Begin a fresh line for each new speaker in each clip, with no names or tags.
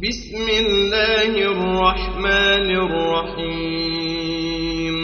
بسم الله الرحمن الرحيم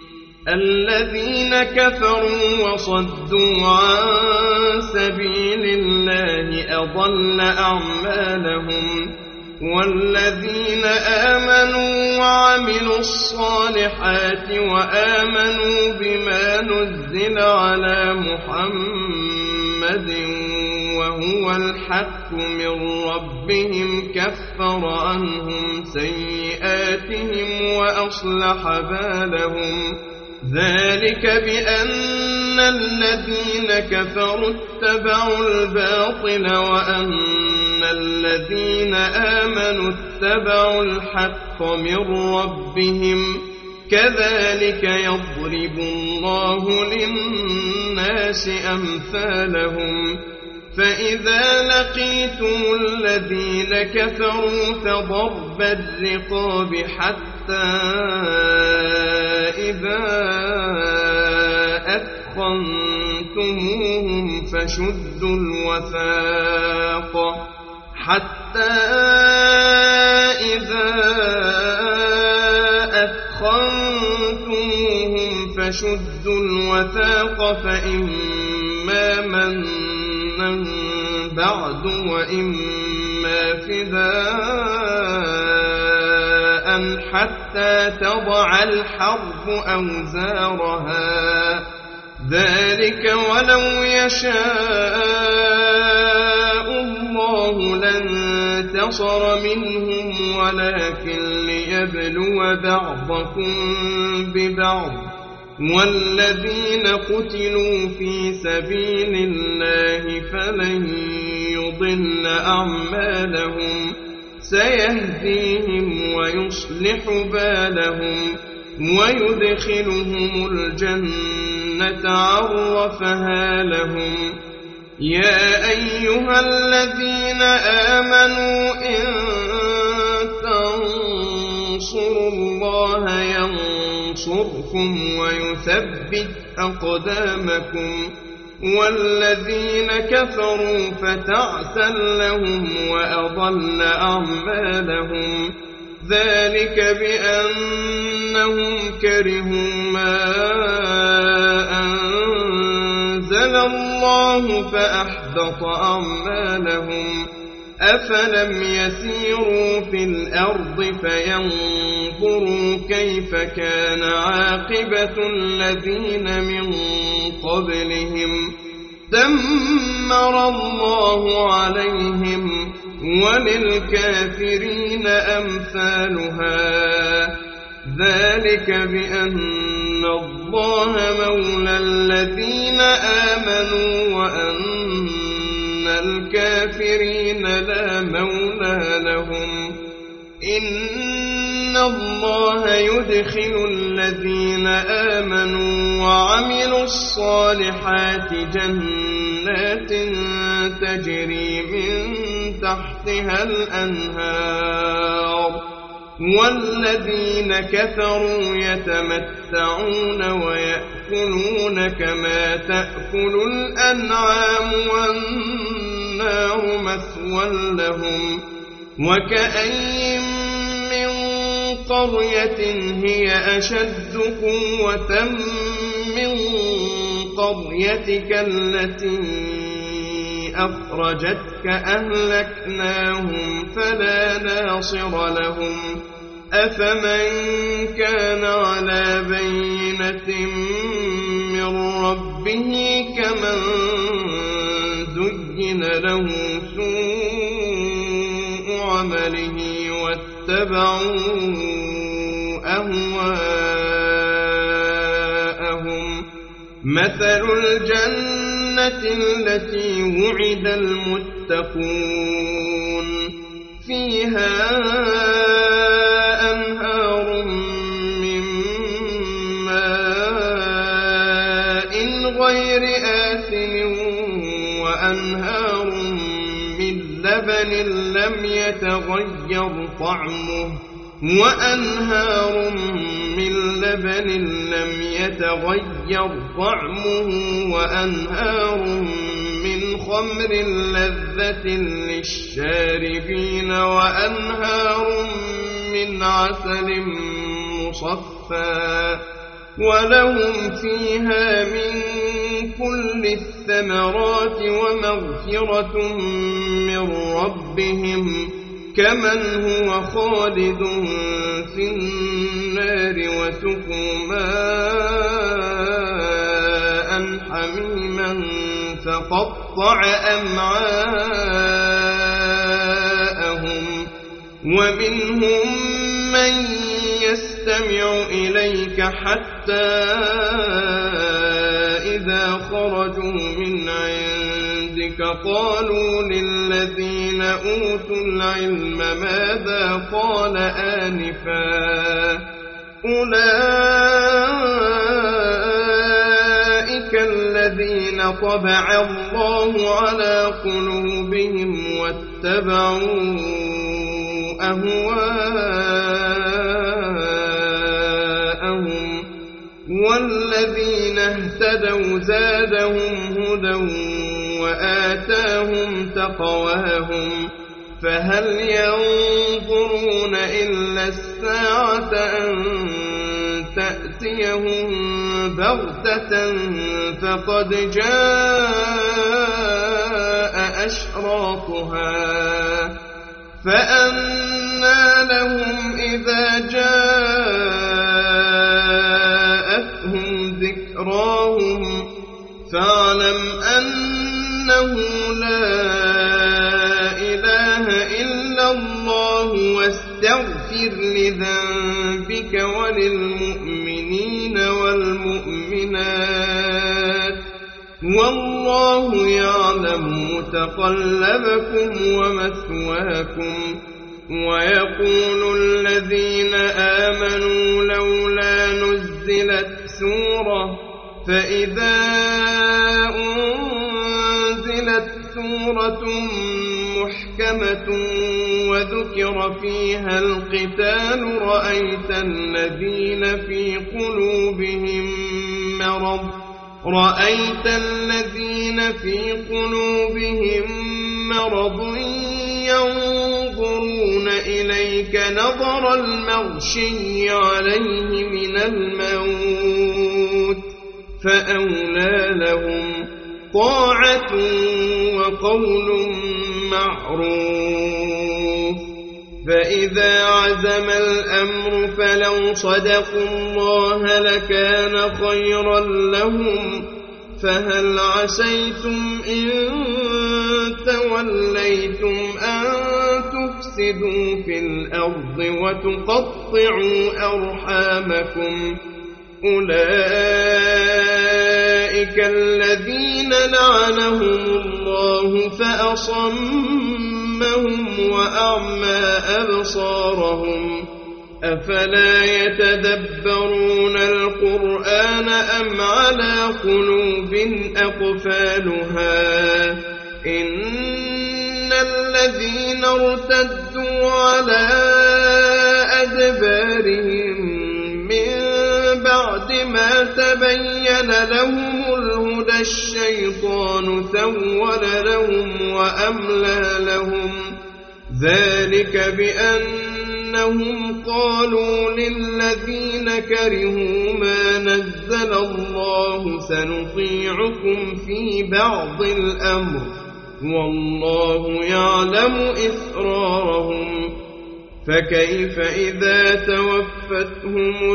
الذين كفروا وصدوا عن سبيل الله أضل أعمالهم والذين آمنوا وعملوا الصالحات وآمنوا بما نزل على محمد وهو الحق من ربهم كفر عنهم سيئاتهم وأصلح بالهم ذلك بأن الذين كفروا اتبعوا الباطل وأن الذين آمنوا اتبعوا الحق من ربهم كذلك يضرب الله للناس أمثالهم فإذا لقيتم الذين كفروا فضرب الرقاب حتى إذا أثخنتموهم فشدوا الوثاق فإما منا بعد وإما فداء حتى تضع الحرب أوزارها ذلك ولو يشاء الله لانتصر منهم ولكن ليبلو بعضكم ببعض والذين قتلوا في سبيل الله فلن يضل أعمالهم سيهديهم ويصلح بالهم ويدخلهم الجنة عرفها لهم يا أيها الذين آمنوا إن تنصروا الله ينصركم ويثبت أقدامكم والذين كفروا فتعسا لهم وأضل أعمالهم ذلك بأنهم كرهوا ما أنزل الله فأحبط أعمالهم أفلم يسيروا في الأرض فينظروا كيف كان عاقبة الذين من قبلهم دمر الله عليهم وللكافرين أمثالها ذلك بأن الله مولى الذين آمنوا وأن الكافرين لا مولى لهم إن الله يدخل الذين آمنوا وعملوا الصالحات جنات تجري من تحتها الأنهار والذين كفروا يتمتعون ويأكلون كما تأكل الأنعام والنار مثوى لهم وكأي من قرية هي أشد قوة من قريتك التي أخرجتك أهلكناهم فلا ناصر لهم أفمن كان على بينة من ربه كمن زين له سوء عمله واتبعوا أهواءهم مثل الجنة التي وعد المتقون فيها أنهار من ماء غير آسن وأنهار من لبن لم يتغير طعمه وأنهار من خمر لذة للشاربين وأنهار من عسل مصفى ولهم فيها من كل الثمرات ومغفرة من ربهم كمن هو خالد في النار وسقوا ماء حميما فقطع أمعاءهم ومنهم من يستمع إليك حتى إذا خرجوا من عندك قالوا للذين أوتوا العلم ماذا قال آنفا أولئك الذين طبع الله على قلوبهم واتبعوا أهواءهم والذين اهتدوا زادهم هدى وآتاهم تقواهم فهل ينظرون إلا الساعة أن تأتيهم بغتة فقد جاء أشراطها فأنى لهم إذا جاءتهم ذكراهم فاعلم أنه لا إله إلا الله واستغفر لذنبك وللمؤمنين والمؤمنات والله يعلم متقلبكم ومثواكم ويقول الذين آمنوا لولا نزلت سورة فإذا أنزلت سورة محكمة وذكر فيها القتال رأيت الذين في قلوبهم مرض ينظرون إليك نظر المغشي عليه من الموت فأولى لهم طاعة وقول معروف فإذا عزم الأمر فلو صدقوا الله لكان خيرا لهم فهل عسيتم إن توليتم أن تفسدوا في الأرض وتقطعوا أرحامكم أولئك الذين لعنهم الله فأصمهم وأعمى أبصارهم أفلا يتدبرون القرآن أم على قلوب أقفالها إن الذين ارتدوا على أدبارهم من بعد ما تبين لهم الهدى الشيطان سول لهم وأملى لهم ذلك بأنهم قالوا للذين كرهوا ما نزل الله سنطيعكم في بعض الأمر والله يعلم إسرارهم فكيف إذا توفتهم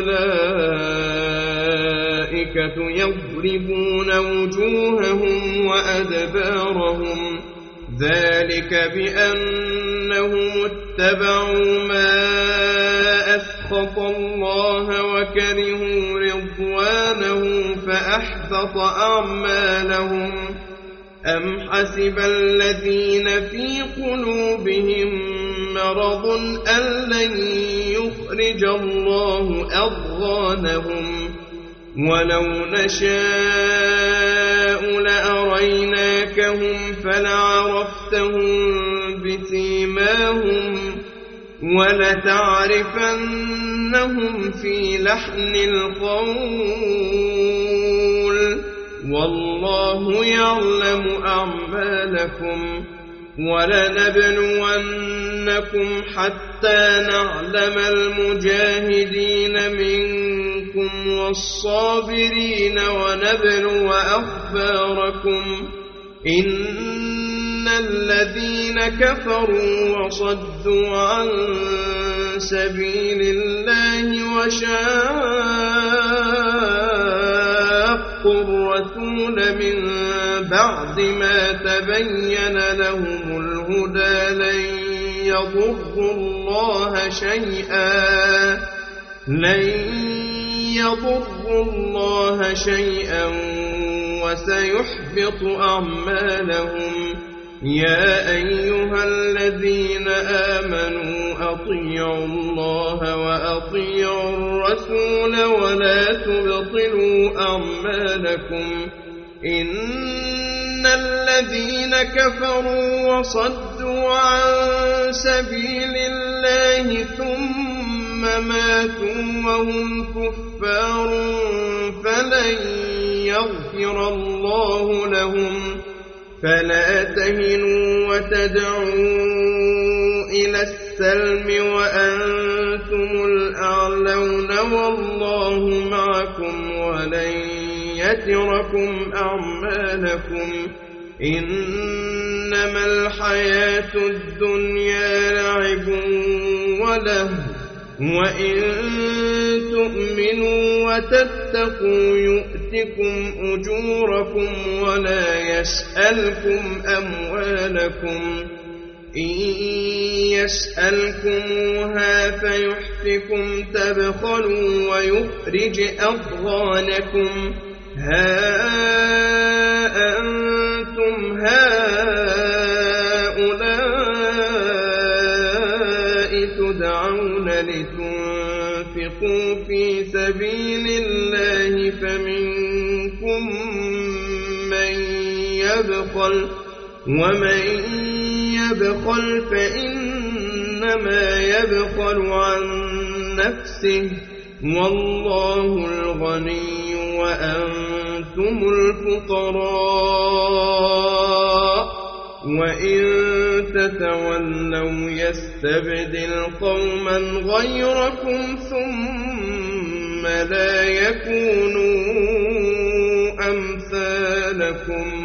الملائكة يضربون وجوههم وأدبارهم ذلك بأنهم اتبعوا ما أسخط الله وكرهوا رضوانه فأحبط أعمالهم أم حسب الذين في قلوبهم مرض أن لن يخرج الله أضغانهم ولو نشاء لأريناكهم فلعرفتهم بسيماهم ولتعرفنهم في لحن القول والله يعلم أعمالكم ولنبلونكم حتى نعلم المجاهدين منكم والصابرين ونبلو أخباركم إن الذين كفروا وصدوا عن سبيل الله وشاقوا الرسول من بعد ما تبين لهم الهدى لن يضروا الله شيئا وسيحبط أعمالهم يا أيها الذين آمنوا أطيعوا الله وأطيعوا الرسول ولا تبطلوا أعمالكم إن الذين كفروا وصدوا عن سبيل الله ثم ماتوا وهم كفار فلن يغفر الله لهم فلا تهنوا وتدعوا إلى السلم وأنتم الأعلون والله معكم ولن يتركم أعمالكم إنما الحياة الدنيا لعب ولهو وإن تؤمنوا وتتقوا يؤتكم أجوركم ولا يسألكم أموالكم إن يسألكموها فيحفكم تبخلوا ويخرج أضغانكم ها أنتم هؤلاء تدعون لتنفقوا في سبيل الله فمنكم من يبخل ومن يبخل فإنما يبخل عن نفسه والله الغني وأنتم الفقراء وإن تتولوا يستبدل قوما غيركم ثم لا يكونوا أمثالكم